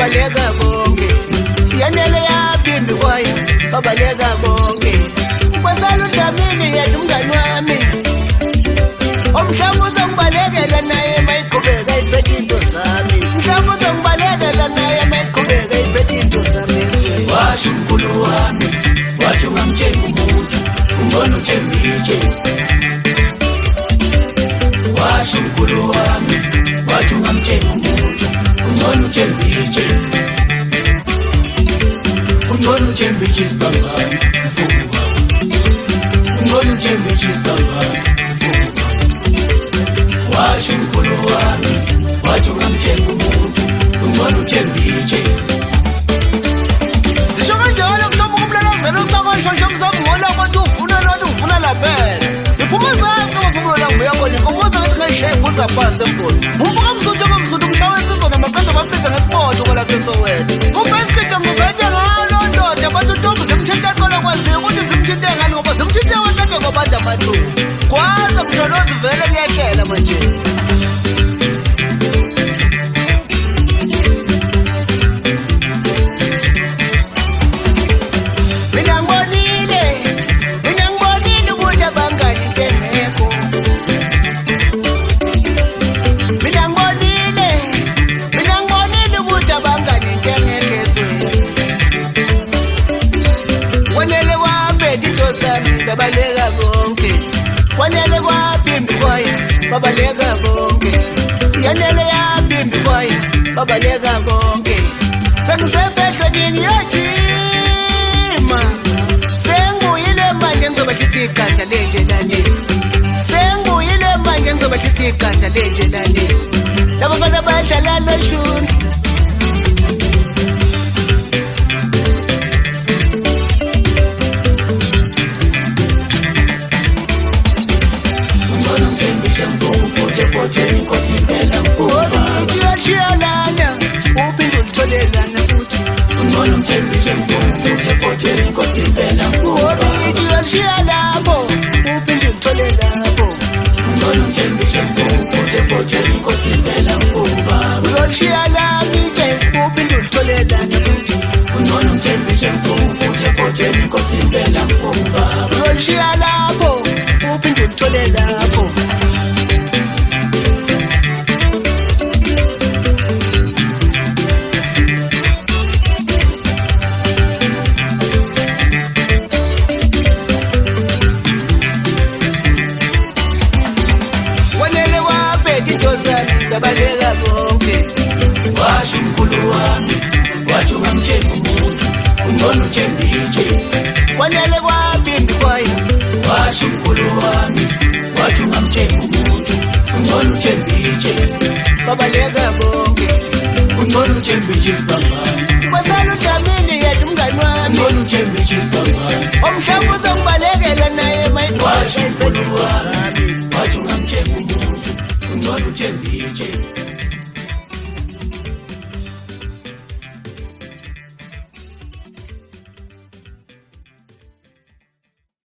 babaleka bonke yanele yapimbi kwayo babaleka bonke kwasala uDlamini yedwa umngani wami omhlawumbe uzongibalekela naye mayiqhubeka iphethe into zami mhlawumbe uzongibalekela naye mayiqhubeka iphethe into zami washo umkhulu wami wathi ungamtsheli umuntu ungona uthembile washo umkhulu wami wathi ungamtsheli umuntu ungona uthembile ungona uthembile isibambani mfuba ungona uthembile isibambani washo umkhulu wami wathi ungamtsheli umuntu ungona uthembile sisho kanjalo kuhamba kumlalazela ucakashosha mzamo ngola abantu ufuna lona ufuna laphela iphuma zansi ngophumulo la ngiyakona inkomoza ngathi ngeshefu uzaphansi emboni uvuka msuthu ngomsuthu umshawe insizwa namaqeda bambiza ngesipotho ngola sesowethu ubhesikete ngubethe ngalo ndoda abantu ntombi zimthinta qola kwaziyo ukuthi zimthinte ngani ngoba zimthinte abantu ngobanda amathungu kwaza msholozi vele kuyahlela manje babaleka bonke kwanele kwapimbi kwayo babaleka bonke yanele yapimbi kwayo babaleka bonke bengisebhedwe ngiyajima sengiyile manje ngizobahlisa igada lenje lani sengiyile manje ngizobahlisa igada lenje lani laba bana badlala loshuni Chialana, upindu tolelana futhi. Ngcono mthembise mfundo uthephothweni inkosi impela mfuba. Chialabo, upindu tolelabo. Ngcono mthembise mfundo uthephothweni inkosi impela mfuba. Chialani nje upindu tolelana futhi. Ngcono mthembise mfundo uthephothweni inkosi impela mfuba. Chialabo, upindu tolelabo. Babaleka bonke washo umkhulu wami wathi ungamtsheli umuntu ungona uthembile kwanele kwapimbi kwayo washo umkhulu wami wathi ungamtsheli umuntu ungona uthembile babaleka bonke ungona uthembile isibambani kwasala uDlamini yedwa umngani wami ungona uthembile isibambani omhlawumbe uzongibalekela naye mayiqhubeka iphethe into zami wathi ungamtsheli umuntu ungona uthembile